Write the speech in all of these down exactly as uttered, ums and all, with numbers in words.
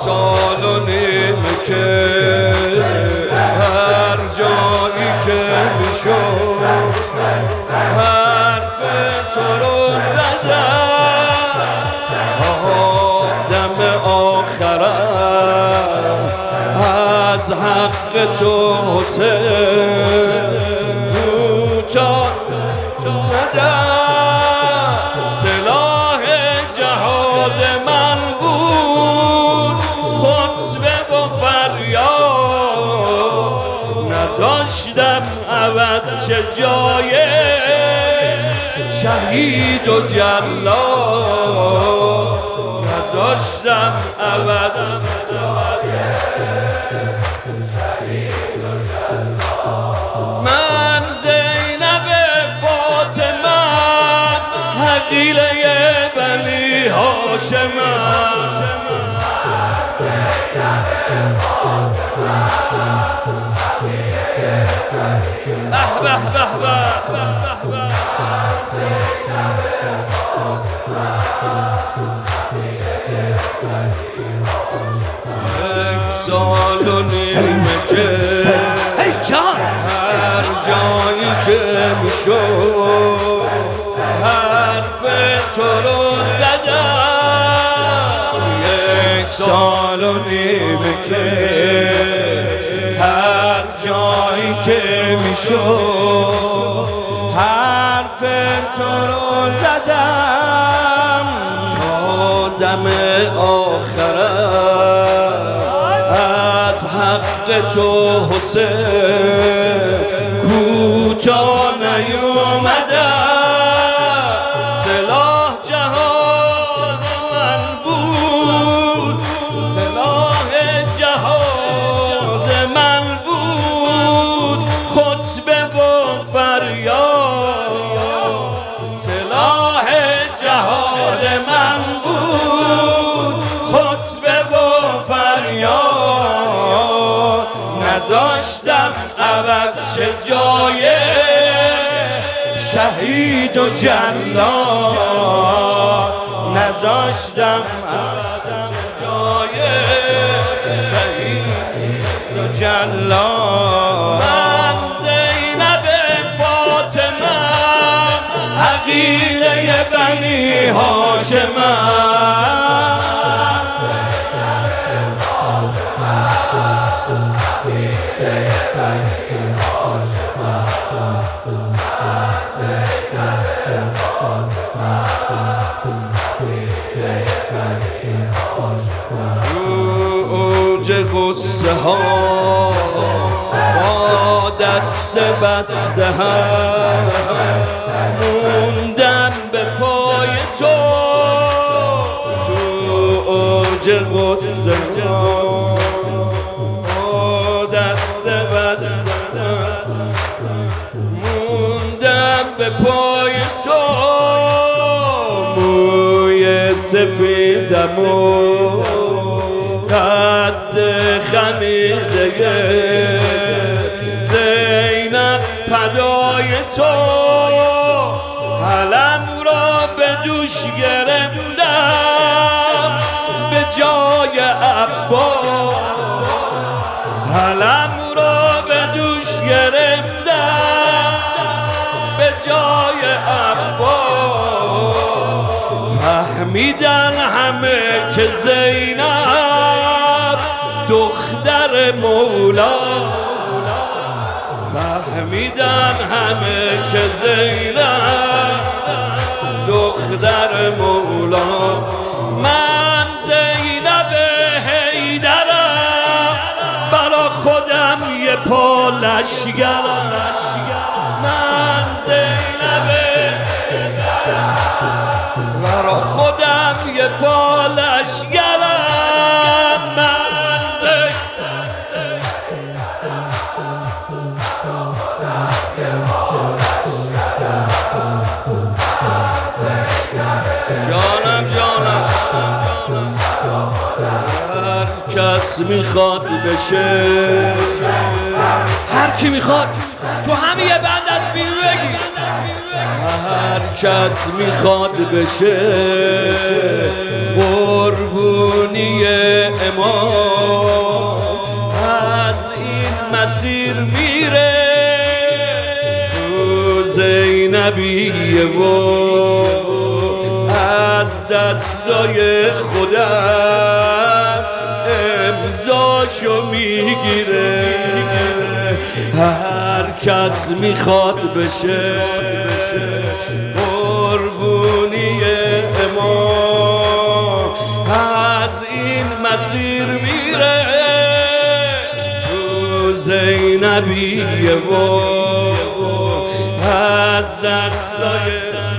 سال و نیم که هر جایی که میشد حرف تو رو زدم دم آخرم از حق تو حسین کوتاه ندم سلاح جهاد من بود خطبه و فریاد نذاشتم عوض شه جای شهید و جلاد نذاشتم عوض من زینب فاطمه حقیله بنی هاشم به به به به یک سال و نیمه که هر جایی که میشد حرف تو رو زدم یک سال و نیمه که هر جایی که میشد حرف تو رو زدم تا دم آخرم از حق تو حسین کوتاه نیومدم سلاح جهاد من بود سلاح جهاد من بود خطبه و فریاد سلاح جهاد من بود خطبه و فریاد نذاشتم عوض شه جای شهید و جلاد نذاشتم عوض شه جای شهید و جلاد من زینب فاطمه عقیله بنی هاشم اوج غصه ها با دست بسته هم موندن به پای تو تو اوج غصه ها با دست بسته موندن به پای تو موی سفیدم و قد خمیده زینب فدای تو علم را به دوش گرفتم به جای عباس علم را به دوش گرفتم به جای عباس فهمیدن همه که زینب دختر مولا فهمیدن همه که زینب دختر مولا من زینب حیدرم برا خودم یه پا لشگرم من زینب برا خودم یه پا لشگرم من زینب جانم جانم هر کس میخواد بشه هر کی میخواد تو همین یه بند از بیرون بگی هر کس میخواد بشه قربونی امام از این مسیر میره تو زینبیه و از دستای خودم امضاشو میگیره هر کس میخواد بشه قربونی امام از این مسیر میره تو زینبیه و از دستای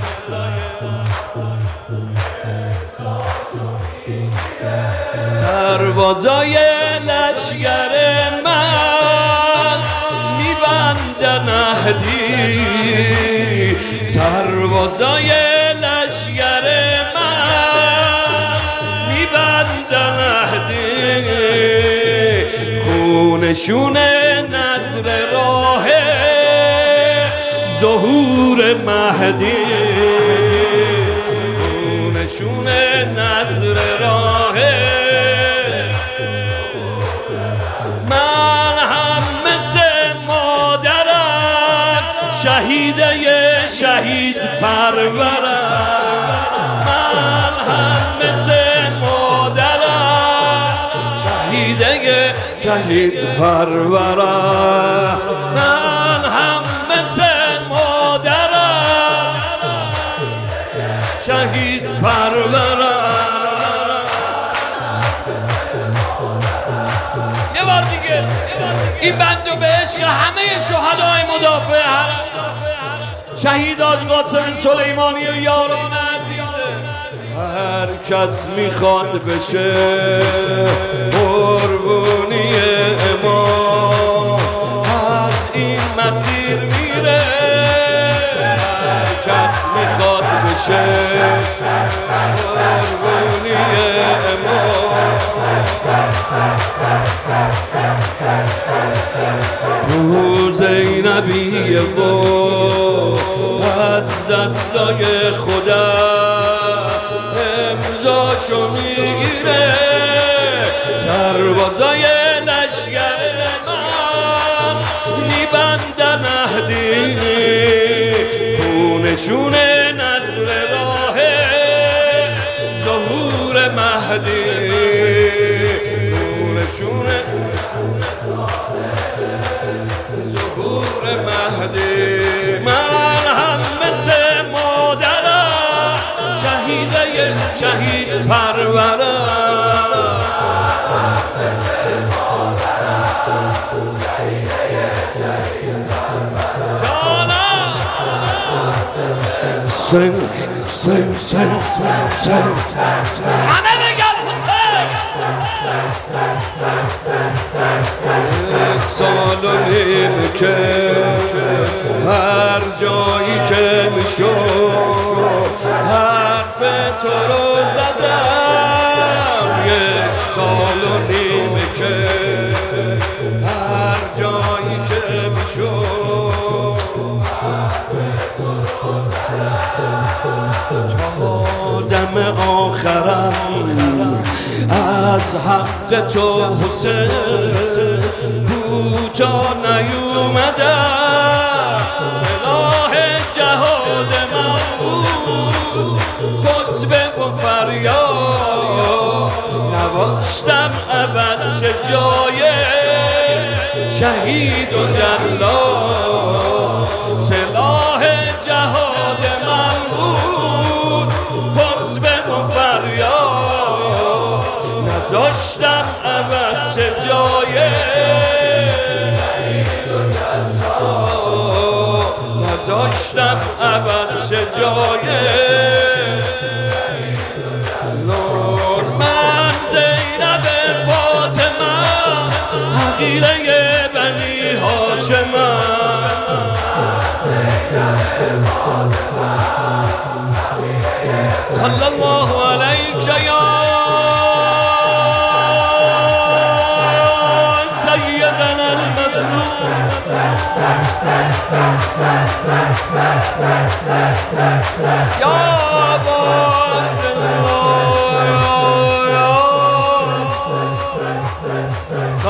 دروازای لشگر من میبندن اهدی دروازای لشگر من میبندن اهدی خونشون نظر راه ظهور مهدی خونشون نظر راه شهیده شهید پرورم من هم مثل مادرم شهیده شهید پرورم من هم مثل مادرم شهید پرورم یه بار دیگه این بندو به عشق همه شهدای مدافع حرم شهید حاج قاسم سلیمانی و یاران عزیزه هر کس میخواد بشه قربونی امام از این مسیر میره هر کس میخواد بشه قربونی امام تو زینبیه و از دستای خودم امضاشو میگیره سربازای لشگر من میبندن اهدی خونشون نظر راه ظهور مهدی خونشون ظهور مهدی من هم مثل مادرم شهیده شهید پرورم سن سن سن سن همه بگن حسین یک سال و نیم که هر جایی که میشد حرف تو رو زدم یک سال و نیم که هر جایی که میشد تا دم آخرم از حق تو حسین کوتاه نیومدم سلاح جهاد من بود خطبه و فریاد نواشتم ابد جای شهید و جلاد سلاح جهاد من بود خطبه و فریاد نذاشتم ابد جای نذاشتم ابد جای نور من زینب فاطمه حقیره بنی هاشم صلی الله علیک یا سیدنا المظلوم یا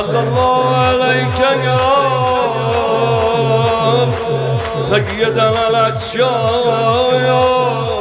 صلى الله عليك يا سيدنا الأتشاء